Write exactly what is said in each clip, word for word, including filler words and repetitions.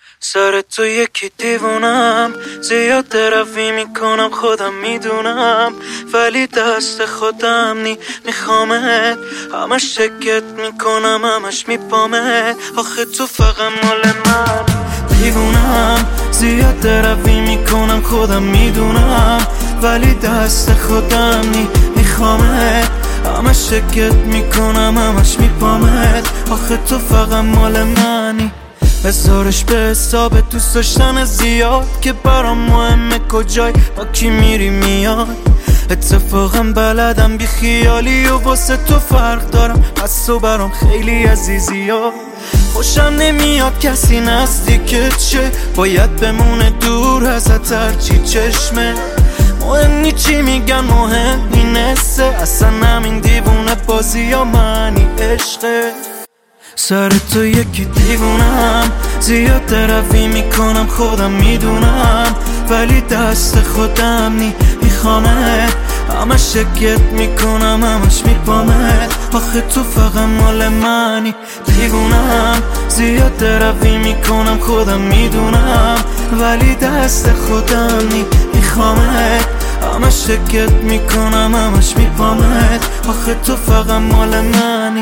سر تو یکی دیوونم، زیاد ترفی میکنم خودم میدونم، ولی دست خودم نی میخوامت، همش شکت میکنم همش میپامت. آخه تو فقط مال من دیوونم، زیاد ترفی میکنم خودم میدونم، ولی دست خودم نی میخوامت، همش شکت میکنم همش میپامت. آخه تو فقط مال منی، بذارش به حساب دوست داشتن زیاد که برام مهمه کجای با کی میری میاد. اتفاقا بلدم بی خیالی و واسه تو فرق دارم، پس تو برام خیلی عزیزی ها. خوشم نمیاد کسی نزدیکت شه، باید بمونه دور ازت هرچی چشمه. مهم نی چی میگن مهم نی نسه، اصلا همین دیوونه بازی ها منی عشقه. سر تو یکی دیوونم، زیاد ترفی میکنم خودم میدونم، ولی دست خودم نی میخوامت، همش شکت میکنم همش میپامت. آخه تو فقط مال منی دیوونم، زیاد ترفی میکنم خودم میدونم، ولی دست خودم نی میخوامت، همش شکت میکنم همش میپامت. آخه تو فقط مال منی.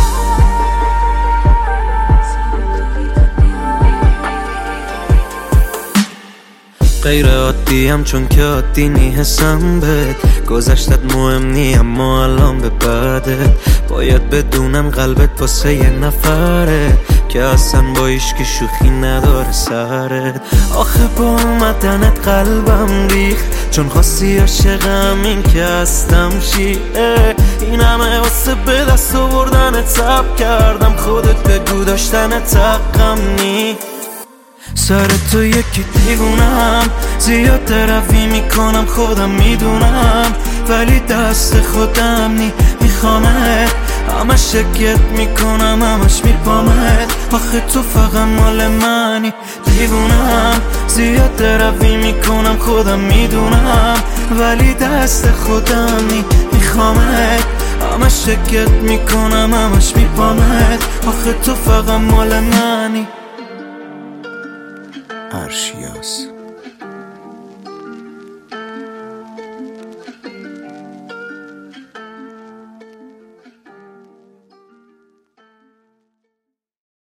غیر عادی هم چون که عادی نی حسم بهت، گذشتت مهم نی اما الان به بعدت باید بدونم قلبت واسه یه نفره که اصلا با ایشکی شوخی نداره سرت. آخه با اومدنت قلبم ریخت، چون خواستی عاشقم این که هستم شیعه. این همه واسه به دست آوردنت صبر کردم، خودت بگو داشتنت حقم نی. سر تو یکی دیوونم، زیاد ترفی میکنم خودم میدونم، ولی دست خودم نی میخوامت، همش شکت میکنم همش میپامت. آخه تو فقط مال منی دیوونم، زیاد ترفی میکنم خودم میدونم، ولی دست خودم نی میخوامت، همش شکت میکنم همش میپامت. آخه تو فقط مال منی. ارشیاس